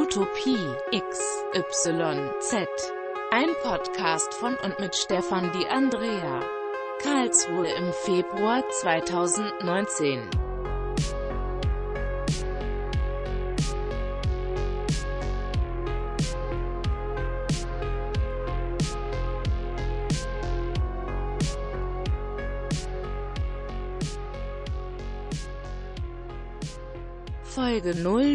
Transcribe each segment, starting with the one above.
Utopie XYZ. Ein Podcast von und mit Stefan Di Andrea. Karlsruhe im Februar 2019. Folge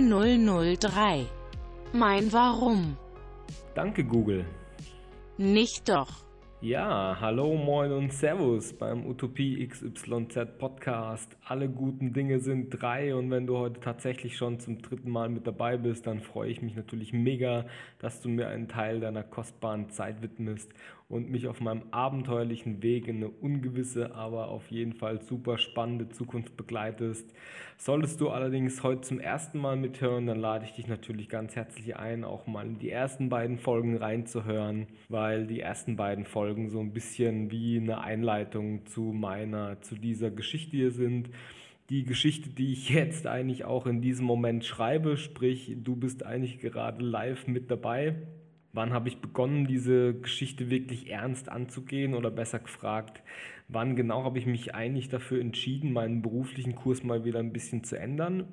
0003. Mein Warum. Danke, Google. Nicht doch. Ja, hallo, moin und Servus beim Utopie XYZ Podcast. Alle guten Dinge sind drei und wenn du heute tatsächlich schon zum dritten Mal mit dabei bist, dann freue ich mich natürlich mega, dass du mir einen Teil deiner kostbaren Zeit widmest und mich auf meinem abenteuerlichen Weg in eine ungewisse, aber auf jeden Fall super spannende Zukunft begleitest. Solltest du allerdings heute zum ersten Mal mithören, dann lade ich dich natürlich ganz herzlich ein, auch mal in die ersten beiden Folgen reinzuhören, weil die ersten beiden Folgen so ein bisschen wie eine Einleitung zu dieser Geschichte hier sind. Die Geschichte, die ich jetzt eigentlich auch in diesem Moment schreibe, sprich, du bist eigentlich gerade live mit dabei. Wann habe ich begonnen, diese Geschichte wirklich ernst anzugehen oder besser gefragt, wann genau habe ich mich eigentlich dafür entschieden, meinen beruflichen Kurs mal wieder ein bisschen zu ändern?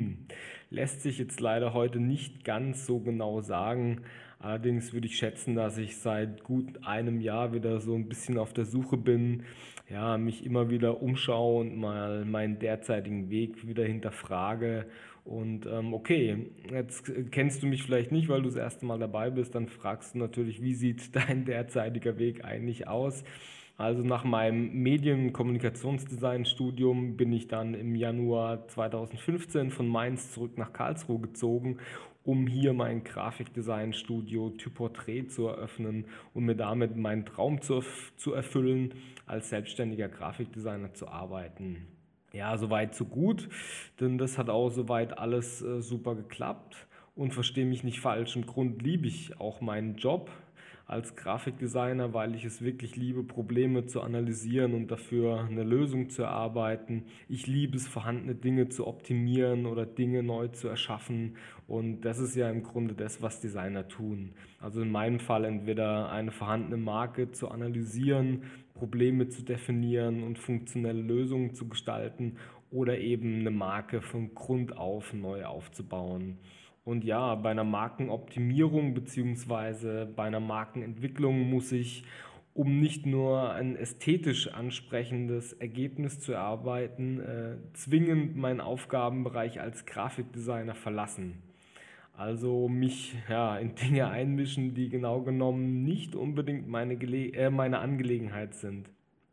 Lässt sich jetzt leider heute nicht ganz so genau sagen. Allerdings würde ich schätzen, dass ich seit gut einem Jahr wieder so ein bisschen auf der Suche bin, ja, mich immer wieder umschaue und mal meinen derzeitigen Weg wieder hinterfrage. Und okay, jetzt kennst du mich vielleicht nicht, weil du das erste Mal dabei bist, dann fragst du natürlich, wie sieht dein derzeitiger Weg eigentlich aus? Also nach meinem Medien- und Kommunikationsdesign-Studium bin ich dann im Januar 2015 von Mainz zurück nach Karlsruhe gezogen, um hier mein Grafikdesign-Studio Typortrait zu eröffnen und mir damit meinen Traum zu erfüllen, als selbstständiger Grafikdesigner zu arbeiten. Ja, soweit so gut, denn das hat auch soweit alles super geklappt und verstehe mich nicht falsch, im Grund liebe ich auch meinen Job als Grafikdesigner, weil ich es wirklich liebe, Probleme zu analysieren und dafür eine Lösung zu erarbeiten. Ich liebe es, vorhandene Dinge zu optimieren oder Dinge neu zu erschaffen und das ist ja im Grunde das, was Designer tun. Also in meinem Fall entweder eine vorhandene Marke zu analysieren, Probleme zu definieren und funktionelle Lösungen zu gestalten oder eben eine Marke von Grund auf neu aufzubauen. Und ja, bei einer Markenoptimierung bzw. bei einer Markenentwicklung muss ich, um nicht nur ein ästhetisch ansprechendes Ergebnis zu erarbeiten, zwingend meinen Aufgabenbereich als Grafikdesigner verlassen. Also mich in Dinge einmischen, die genau genommen nicht unbedingt meine Angelegenheit sind.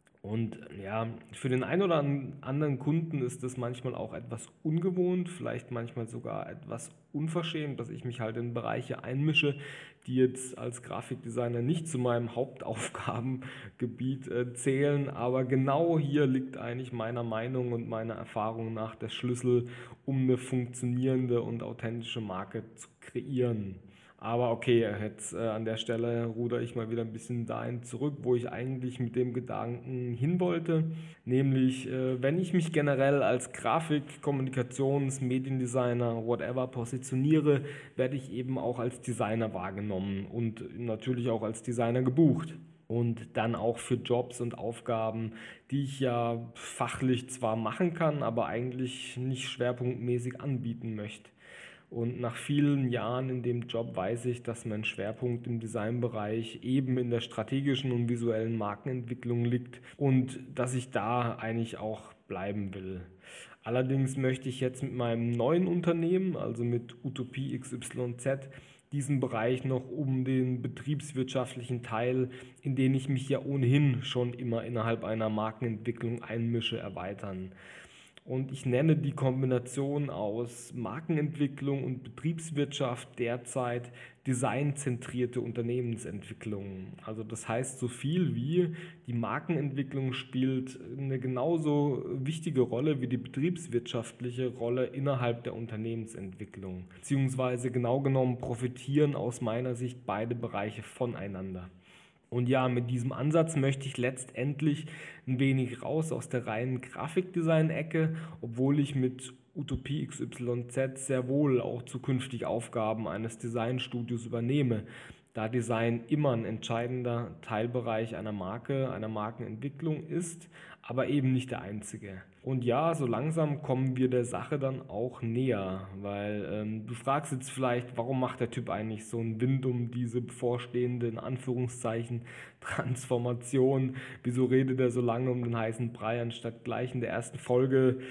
Und ja, für den einen oder anderen Kunden ist das manchmal auch etwas ungewohnt, vielleicht manchmal sogar etwas unverschämt, dass ich mich halt in Bereiche einmische, die jetzt als Grafikdesigner nicht zu meinem Hauptaufgabengebiet zählen. Aber genau hier liegt eigentlich meiner Meinung und meiner Erfahrung nach der Schlüssel, um eine funktionierende und authentische Marke zu kreieren. Aber okay, jetzt an der Stelle rudere ich mal wieder ein bisschen dahin zurück, wo ich eigentlich mit dem Gedanken hin wollte. Nämlich, wenn ich mich generell als Grafik-, Kommunikations-, Mediendesigner, whatever positioniere, werde ich eben auch als Designer wahrgenommen und natürlich auch als Designer gebucht. Und dann auch für Jobs und Aufgaben, die ich ja fachlich zwar machen kann, aber eigentlich nicht schwerpunktmäßig anbieten möchte. Und nach vielen Jahren in dem Job weiß ich, dass mein Schwerpunkt im Designbereich eben in der strategischen und visuellen Markenentwicklung liegt und dass ich da eigentlich auch bleiben will. Allerdings möchte ich jetzt mit meinem neuen Unternehmen, also mit Utopie XYZ, diesen Bereich noch um den betriebswirtschaftlichen Teil, in den ich mich ja ohnehin schon immer innerhalb einer Markenentwicklung einmische, erweitern. Und ich nenne die Kombination aus Markenentwicklung und Betriebswirtschaft derzeit designzentrierte Unternehmensentwicklung. Also das heißt so viel wie die Markenentwicklung spielt eine genauso wichtige Rolle wie die betriebswirtschaftliche Rolle innerhalb der Unternehmensentwicklung. Beziehungsweise genau genommen profitieren aus meiner Sicht beide Bereiche voneinander. Und ja, mit diesem Ansatz möchte ich letztendlich ein wenig raus aus der reinen Grafikdesign-Ecke, obwohl ich mit Utopie XYZ sehr wohl auch zukünftig Aufgaben eines Designstudios übernehme, da Design immer ein entscheidender Teilbereich einer Marke, einer Markenentwicklung ist, aber eben nicht der einzige. Und ja, so langsam kommen wir der Sache dann auch näher, weil du fragst jetzt vielleicht, warum macht der Typ eigentlich so einen Wind um diese bevorstehende, in Anführungszeichen, Transformation? Wieso redet er so lange um den heißen Brei, anstatt gleich in der ersten Folge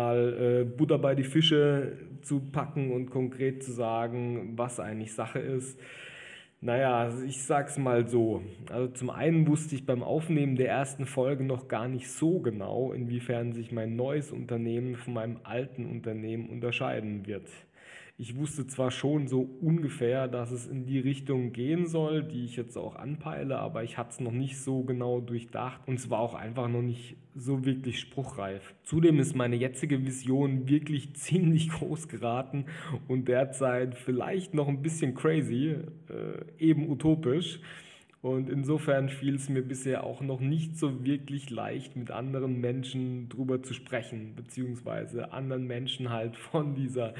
mal Butter bei die Fische zu packen und konkret zu sagen, was eigentlich Sache ist? Naja, also ich sag's mal so. Also zum einen wusste ich beim Aufnehmen der ersten Folge noch gar nicht so genau, inwiefern sich mein neues Unternehmen von meinem alten Unternehmen unterscheiden wird. Ich wusste zwar schon so ungefähr, dass es in die Richtung gehen soll, die ich jetzt auch anpeile, aber ich hatte es noch nicht so genau durchdacht und es war auch einfach noch nicht so wirklich spruchreif. Zudem ist meine jetzige Vision wirklich ziemlich groß geraten und derzeit vielleicht noch ein bisschen crazy, eben utopisch. Und insofern fiel es mir bisher auch noch nicht so wirklich leicht, mit anderen Menschen drüber zu sprechen, beziehungsweise anderen Menschen halt von dieser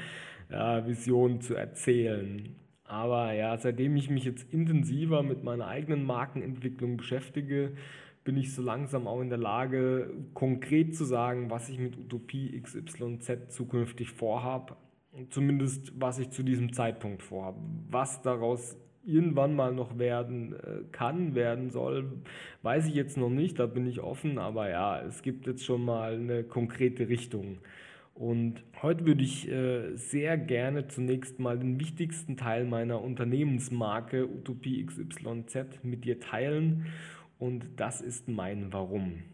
Vision zu erzählen. Aber ja, seitdem ich mich jetzt intensiver mit meiner eigenen Markenentwicklung beschäftige, bin ich so langsam auch in der Lage, konkret zu sagen, was ich mit Utopie XYZ zukünftig vorhabe. Zumindest was ich zu diesem Zeitpunkt vorhabe. Was daraus irgendwann mal noch werden kann, werden soll, weiß ich jetzt noch nicht, da bin ich offen, aber ja, es gibt jetzt schon mal eine konkrete Richtung. Und heute würde ich sehr gerne zunächst mal den wichtigsten Teil meiner Unternehmensmarke Utopie XYZ mit dir teilen und das ist mein Warum.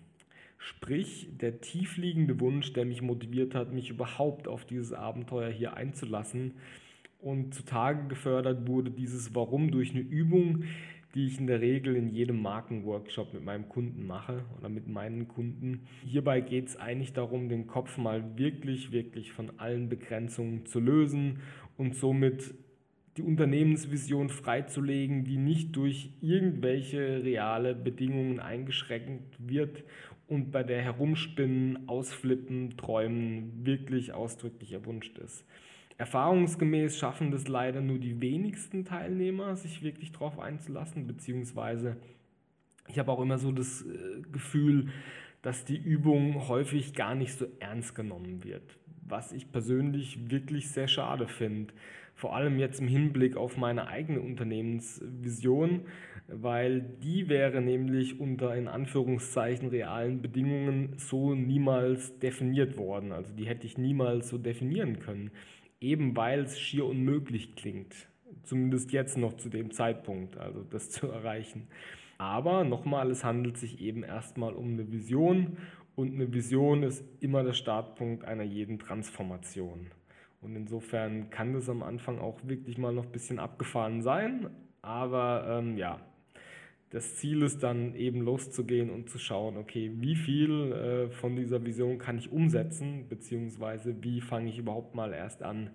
Sprich, der tiefliegende Wunsch, der mich motiviert hat, mich überhaupt auf dieses Abenteuer hier einzulassen. Und zutage gefördert wurde dieses Warum durch eine Übung, die ich in der Regel in jedem Markenworkshop mit meinem Kunden mache oder mit meinen Kunden. Hierbei geht es eigentlich darum, den Kopf mal wirklich, wirklich von allen Begrenzungen zu lösen und somit die Unternehmensvision freizulegen, die nicht durch irgendwelche reale Bedingungen eingeschränkt wird und bei der Herumspinnen, Ausflippen, Träumen wirklich ausdrücklich erwünscht ist. Erfahrungsgemäß schaffen das leider nur die wenigsten Teilnehmer, sich wirklich darauf einzulassen, beziehungsweise ich habe auch immer so das Gefühl, dass die Übung häufig gar nicht so ernst genommen wird, was ich persönlich wirklich sehr schade finde. Vor allem jetzt im Hinblick auf meine eigene Unternehmensvision, weil die wäre nämlich unter in Anführungszeichen realen Bedingungen so niemals definiert worden. Also die hätte ich niemals so definieren können, eben weil es schier unmöglich klingt, zumindest jetzt noch zu dem Zeitpunkt, also das zu erreichen. Aber nochmal, es handelt sich eben erstmal um eine Vision und eine Vision ist immer der Startpunkt einer jeden Transformation. Und insofern kann das am Anfang auch wirklich mal noch ein bisschen abgefahren sein, aber ja, das Ziel ist dann eben loszugehen und zu schauen, okay, wie viel von dieser Vision kann ich umsetzen, beziehungsweise wie fange ich überhaupt mal erst an,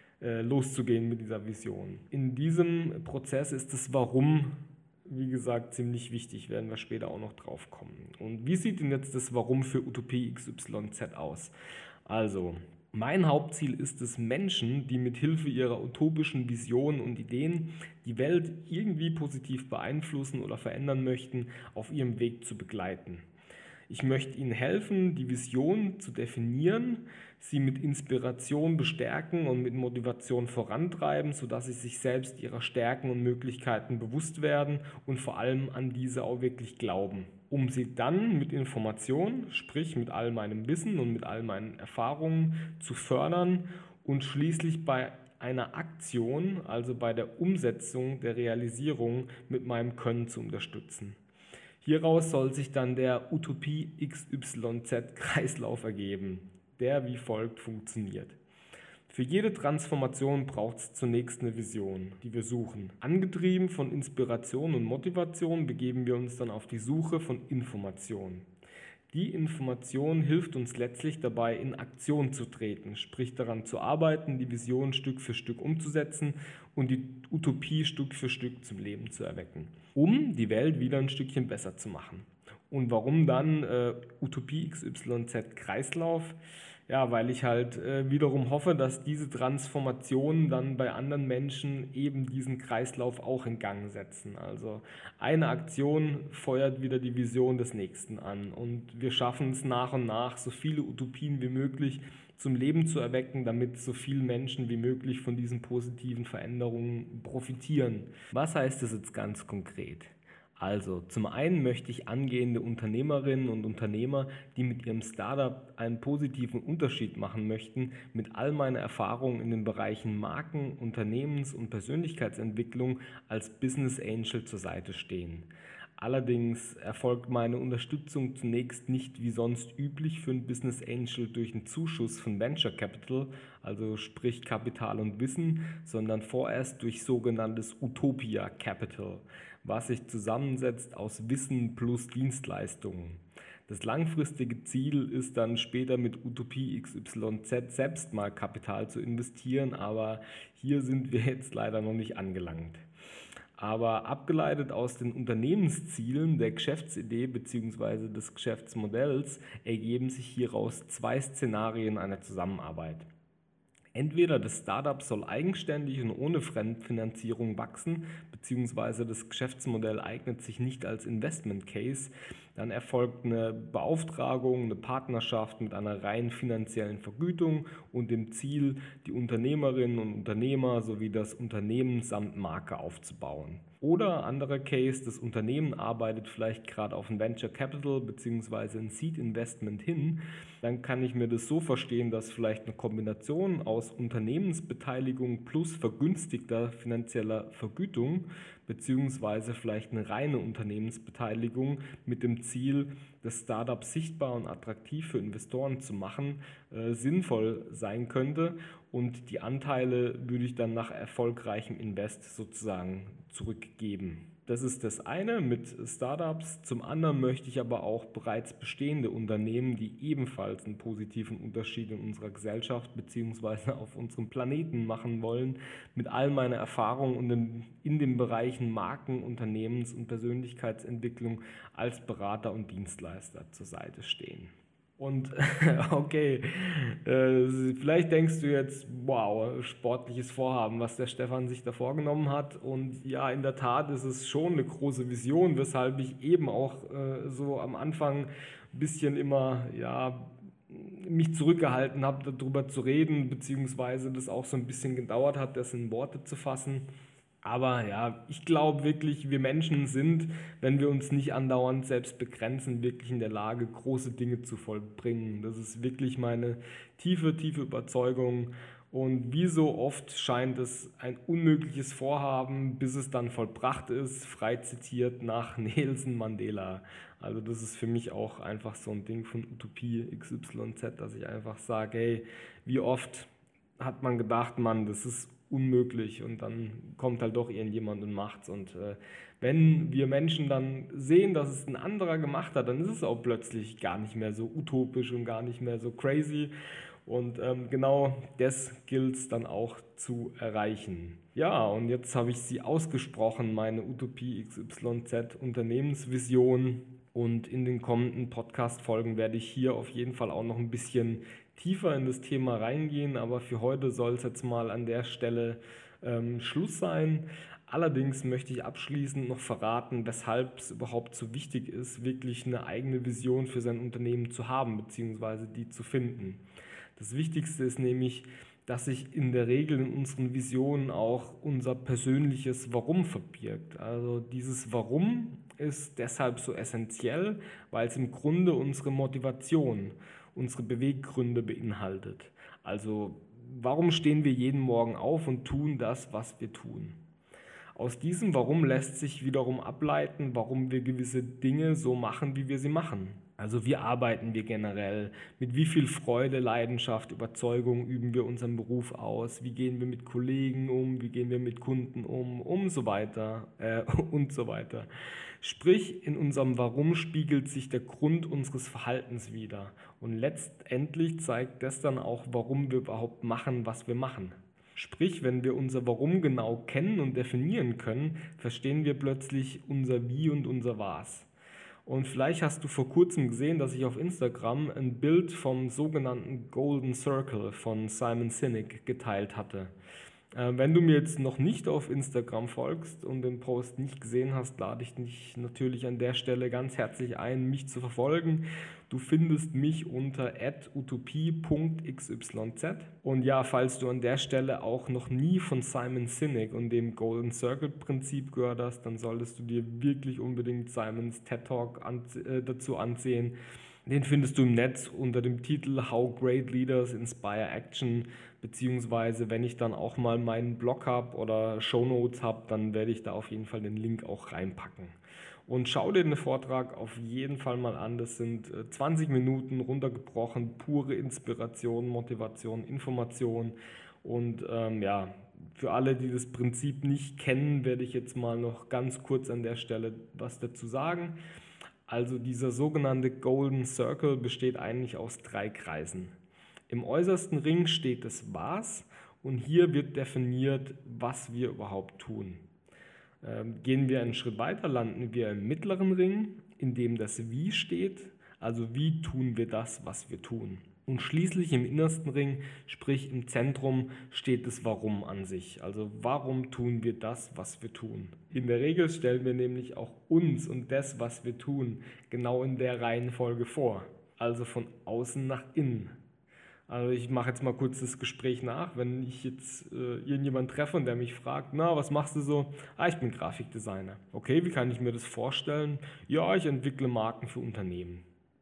loszugehen mit dieser Vision. In diesem Prozess ist das Warum, wie gesagt, ziemlich wichtig, werden wir später auch noch drauf kommen. Und wie sieht denn jetzt das Warum für Utopie XYZ aus? Also, mein Hauptziel ist es, Menschen, die mit Hilfe ihrer utopischen Visionen und Ideen die Welt irgendwie positiv beeinflussen oder verändern möchten, auf ihrem Weg zu begleiten. Ich möchte ihnen helfen, die Vision zu definieren, sie mit Inspiration bestärken und mit Motivation vorantreiben, sodass sie sich selbst ihrer Stärken und Möglichkeiten bewusst werden und vor allem an diese auch wirklich glauben, um sie dann mit Information, sprich mit all meinem Wissen und mit all meinen Erfahrungen zu fördern und schließlich bei einer Aktion, also bei der Umsetzung, der Realisierung mit meinem Können zu unterstützen. Hieraus soll sich dann der Utopie XYZ-Kreislauf ergeben, der wie folgt funktioniert. Für jede Transformation braucht es zunächst eine Vision, die wir suchen. Angetrieben von Inspiration und Motivation begeben wir uns dann auf die Suche von Information. Die Information hilft uns letztlich dabei, in Aktion zu treten, sprich daran zu arbeiten, die Vision Stück für Stück umzusetzen und die Utopie Stück für Stück zum Leben zu erwecken, um die Welt wieder ein Stückchen besser zu machen. Und warum dann Utopie XYZ Kreislauf? Ja, weil ich halt wiederum hoffe, dass diese Transformationen dann bei anderen Menschen eben diesen Kreislauf auch in Gang setzen. Also eine Aktion feuert wieder die Vision des nächsten an und wir schaffen es nach und nach, so viele Utopien wie möglich zum Leben zu erwecken, damit so viele Menschen wie möglich von diesen positiven Veränderungen profitieren. Was heißt das jetzt ganz konkret? Also, zum einen möchte ich angehende Unternehmerinnen und Unternehmer, die mit ihrem Startup einen positiven Unterschied machen möchten, mit all meiner Erfahrung in den Bereichen Marken, Unternehmens- und Persönlichkeitsentwicklung als Business Angel zur Seite stehen. Allerdings erfolgt meine Unterstützung zunächst nicht wie sonst üblich für einen Business Angel durch einen Zuschuss von Venture Capital, also sprich Kapital und Wissen, sondern vorerst durch sogenanntes Utopia Capital, was sich zusammensetzt aus Wissen plus Dienstleistungen. Das langfristige Ziel ist dann später mit Utopie XYZ selbst mal Kapital zu investieren, aber hier sind wir jetzt leider noch nicht angelangt. Aber abgeleitet aus den Unternehmenszielen der Geschäftsidee bzw. des Geschäftsmodells ergeben sich hieraus zwei Szenarien einer Zusammenarbeit. Entweder das Startup soll eigenständig und ohne Fremdfinanzierung wachsen, beziehungsweise das Geschäftsmodell eignet sich nicht als Investment Case, dann erfolgt eine Beauftragung, eine Partnerschaft mit einer rein finanziellen Vergütung und dem Ziel, die Unternehmerinnen und Unternehmer sowie das Unternehmen samt Marke aufzubauen. Oder anderer Case, das Unternehmen arbeitet vielleicht gerade auf ein Venture Capital bzw. ein Seed Investment hin, dann kann ich mir das so verstehen, dass vielleicht eine Kombination aus Unternehmensbeteiligung plus vergünstigter finanzieller Vergütung beziehungsweise vielleicht eine reine Unternehmensbeteiligung mit dem Ziel, das Startup sichtbar und attraktiv für Investoren zu machen, sinnvoll sein könnte und die Anteile würde ich dann nach erfolgreichem Invest sozusagen zurückgeben. Das ist das eine mit Startups. Zum anderen möchte ich aber auch bereits bestehende Unternehmen, die ebenfalls einen positiven Unterschied in unserer Gesellschaft bzw. auf unserem Planeten machen wollen, mit all meiner Erfahrung und in den Bereichen Marken, Unternehmens- und Persönlichkeitsentwicklung als Berater und Dienstleister zur Seite stehen. Und okay, vielleicht denkst du jetzt, wow, sportliches Vorhaben, was der Stefan sich da vorgenommen hat. Und ja, in der Tat ist es schon eine große Vision, weshalb ich eben auch so am Anfang ein bisschen immer, ja, mich zurückgehalten habe, darüber zu reden, beziehungsweise das auch so ein bisschen gedauert hat, das in Worte zu fassen. Aber ja, ich glaube wirklich, wir Menschen sind, wenn wir uns nicht andauernd selbst begrenzen, wirklich in der Lage, große Dinge zu vollbringen. Das ist wirklich meine tiefe, tiefe Überzeugung. Und wie so oft scheint es ein unmögliches Vorhaben, bis es dann vollbracht ist, frei zitiert nach Nelson Mandela. Also das ist für mich auch einfach so ein Ding von Utopie XYZ, dass ich einfach sage, hey, wie oft hat man gedacht, Mann, das ist unmöglich und dann kommt halt doch irgendjemand und macht's und wenn wir Menschen dann sehen, dass es ein anderer gemacht hat, dann ist es auch plötzlich gar nicht mehr so utopisch und gar nicht mehr so crazy und genau das gilt es dann auch zu erreichen. Ja, und jetzt habe ich sie ausgesprochen, meine Utopie XYZ Unternehmensvision und in den kommenden Podcast-Folgen werde ich hier auf jeden Fall auch noch ein bisschen tiefer in das Thema reingehen, aber für heute soll es jetzt mal an der Stelle Schluss sein. Allerdings möchte ich abschließend noch verraten, weshalb es überhaupt so wichtig ist, wirklich eine eigene Vision für sein Unternehmen zu haben, beziehungsweise die zu finden. Das Wichtigste ist nämlich, dass sich in der Regel in unseren Visionen auch unser persönliches Warum verbirgt. Also dieses Warum ist deshalb so essentiell, weil es im Grunde unsere Motivation, unsere Beweggründe beinhaltet. Also warum stehen wir jeden Morgen auf und tun das, was wir tun? Aus diesem Warum lässt sich wiederum ableiten, warum wir gewisse Dinge so machen, wie wir sie machen. Also wie arbeiten wir generell, mit wie viel Freude, Leidenschaft, Überzeugung üben wir unseren Beruf aus, wie gehen wir mit Kollegen um, wie gehen wir mit Kunden um und so weiter und so weiter. Sprich, in unserem Warum spiegelt sich der Grund unseres Verhaltens wider und letztendlich zeigt das dann auch, warum wir überhaupt machen, was wir machen. Sprich, wenn wir unser Warum genau kennen und definieren können, verstehen wir plötzlich unser Wie und unser Was. Und vielleicht hast du vor kurzem gesehen, dass ich auf Instagram ein Bild vom sogenannten Golden Circle von Simon Sinek geteilt hatte. Wenn du mir jetzt noch nicht auf Instagram folgst und den Post nicht gesehen hast, lade ich dich natürlich an der Stelle ganz herzlich ein, mich zu verfolgen. Du findest mich unter @utopie.xyz. Und ja, falls du an der Stelle auch noch nie von Simon Sinek und dem Golden Circle Prinzip gehört hast, dann solltest du dir wirklich unbedingt Simons TED Talk dazu ansehen. Den findest du im Netz unter dem Titel How Great Leaders Inspire Action, beziehungsweise wenn ich dann auch mal meinen Blog habe oder Shownotes habe, dann werde ich da auf jeden Fall den Link auch reinpacken. Und schau dir den Vortrag auf jeden Fall mal an. Das sind 20 Minuten runtergebrochen, pure Inspiration, Motivation, Information. Und ja, für alle, die das Prinzip nicht kennen, werde ich jetzt mal noch ganz kurz an der Stelle was dazu sagen. Also dieser sogenannte Golden Circle besteht eigentlich aus 3 Kreisen. Im äußersten Ring steht das Was und hier wird definiert, was wir überhaupt tun. Gehen wir einen Schritt weiter, landen wir im mittleren Ring, in dem das Wie steht, also wie tun wir das, was wir tun. Und schließlich im innersten Ring, sprich im Zentrum, steht das Warum an sich. Also warum tun wir das, was wir tun? In der Regel stellen wir nämlich auch uns und das, was wir tun, genau in der Reihenfolge vor. Also von außen nach innen. Also ich mache jetzt mal kurz das Gespräch nach. Wenn ich jetzt irgendjemanden treffe und der mich fragt, na, was machst du so? Ich bin Grafikdesigner. Okay, wie kann ich mir das vorstellen? Ja, ich entwickle Marken für Unternehmen.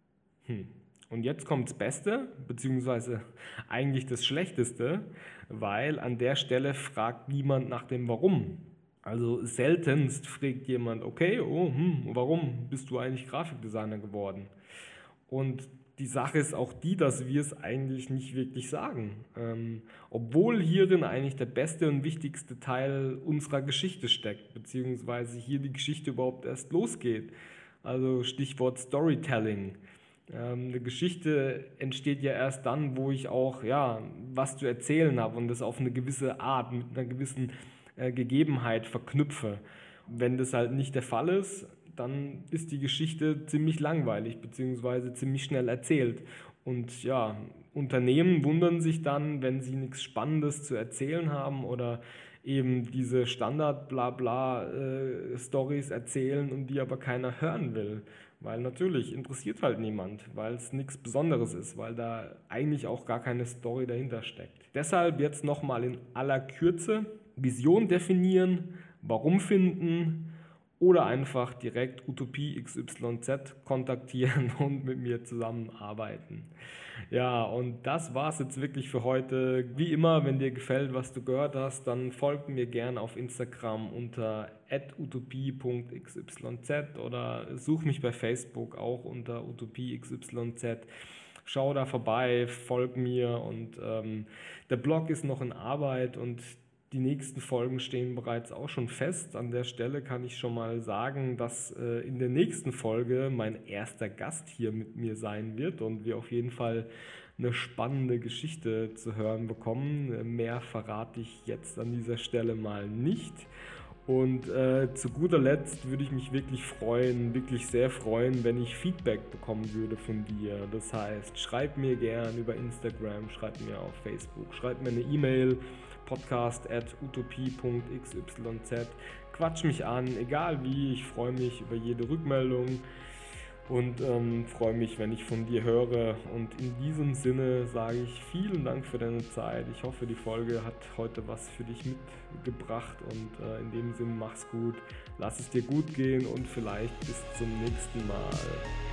Und jetzt kommt das Beste, beziehungsweise eigentlich das Schlechteste, weil an der Stelle fragt niemand nach dem Warum. Also seltenst fragt jemand, okay, warum bist du eigentlich Grafikdesigner geworden? Und die Sache ist auch die, dass wir es eigentlich nicht wirklich sagen. Obwohl hierin eigentlich der beste und wichtigste Teil unserer Geschichte steckt, beziehungsweise hier die Geschichte überhaupt erst losgeht. Also Stichwort Storytelling. Eine Geschichte entsteht ja erst dann, wo ich auch was zu erzählen habe und das auf eine gewisse Art, mit einer gewissen Gegebenheit verknüpfe. Wenn das halt nicht der Fall ist, dann ist die Geschichte ziemlich langweilig bzw. ziemlich schnell erzählt. Und ja, Unternehmen wundern sich dann, wenn sie nichts Spannendes zu erzählen haben oder eben diese Standard-Blabla-Stories erzählen und die aber keiner hören will. Weil natürlich interessiert halt niemand, weil es nichts Besonderes ist, weil da eigentlich auch gar keine Story dahinter steckt. Deshalb jetzt nochmal in aller Kürze Vision definieren, Warum finden oder einfach direkt Utopie XYZ kontaktieren und mit mir zusammenarbeiten. Ja, und das war es jetzt wirklich für heute. Wie immer, wenn dir gefällt, was du gehört hast, dann folg mir gerne auf Instagram unter @utopie.xyz oder such mich bei Facebook auch unter utopie.xyz. Schau da vorbei, folg mir und der Blog ist noch in Arbeit und die nächsten Folgen stehen bereits auch schon fest. An der Stelle kann ich schon mal sagen, dass in der nächsten Folge mein erster Gast hier mit mir sein wird und wir auf jeden Fall eine spannende Geschichte zu hören bekommen. Mehr verrate ich jetzt an dieser Stelle mal nicht. Und zu guter Letzt würde ich mich wirklich sehr freuen, wenn ich Feedback bekommen würde von dir. Das heißt, schreib mir gern über Instagram, schreib mir auf Facebook, schreib mir eine E-Mail, podcast@utopie.xyz. Quatsch mich an, egal wie, ich freue mich über jede Rückmeldung und freue mich, wenn ich von dir höre. Und in diesem Sinne sage ich vielen Dank für deine Zeit. Ich hoffe, die Folge hat heute was für dich mitgebracht und in dem Sinne mach's gut, lass es dir gut gehen und vielleicht bis zum nächsten Mal.